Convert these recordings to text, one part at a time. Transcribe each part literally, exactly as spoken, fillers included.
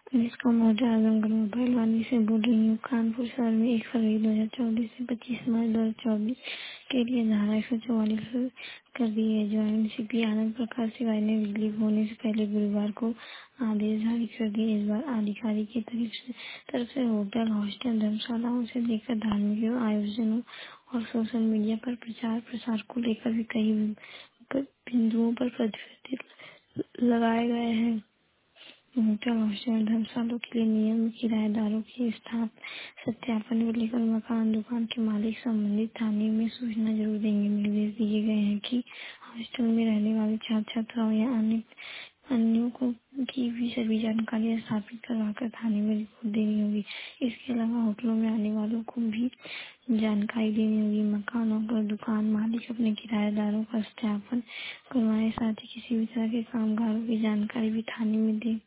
इसका मोर्चा आजमगढ़ मोबाइल वाणी से बोल रही हूँ। कानपुर शहर में एक फरवरी दो हजार चौबीस से पच्चीस मार्च दो हजार चौबीस के लिए धारा एक सौ चौवालीस कर दी है। ज्वाइंट सीपी आनंद प्रकाश सिवाय ने बिजली होने से पहले गुरुवार को आदेश जारी कर दिए। इस बार अधिकारी की तरफ से तरफ से होटल, हॉस्टल, धर्मशालाओं से लेकर धार्मिक आयोजनों और सोशल मीडिया पर प्रचार प्रसार को लेकर भी कई बिंदुओं पर प्रतिबंध लगाए गए हैं। होटल, हॉस्टल, धर्मशालों के लिए नियम किराएदारों के स्थान सत्यापन को लेकर मकान दुकान के मालिक संबंधित थाने में सूचना जरूर देंगे। निर्देश दिए गए हैं कि हॉस्टल में रहने वाले छात्र छात्राओं या अन्य अन्यों को की भी सभी जानकारी स्थापित करवाकर थाने में रिपोर्ट देनी होगी। इसके अलावा होटलों में आने वालों को भी जानकारी देनी होगी। मकानों पर दुकान मालिक अपने किराएदारों का सत्यापन करवाएं, साथ ही किसी भी तरह के कामगारों की जानकारी भी थाने में दें।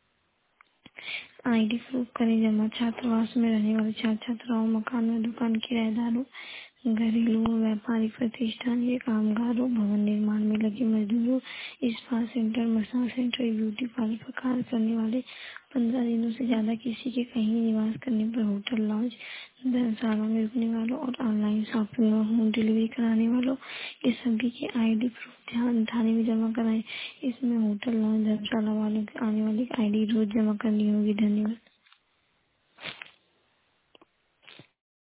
आईडी प्रूफ करें जमा। छात्रावास में रहने वाले छात्र छात्राओं, मकान में दुकान किराएदारों, घरेलू और व्यापारिक प्रतिष्ठान के कामगारों, भवन निर्माण में लगे मजदूरों, spa centre, massage centre, beauty parlour पर कार्य करने वाले, पंद्रह दिनों से ज्यादा किसी के कहीं निवास करने पर होटल, लॉज, धर्मशाला में रुकने वालों और ऑनलाइन शॉपिंग और होम डिलीवरी कराने वालों, ये सभी के आईडी प्रूफ ध्यान थाने में जमा कराएं। इसमें होटल, लॉज, धर्मशाला वालों के आने वाली आईडी रोज जमा करनी होगी। धन्यवाद।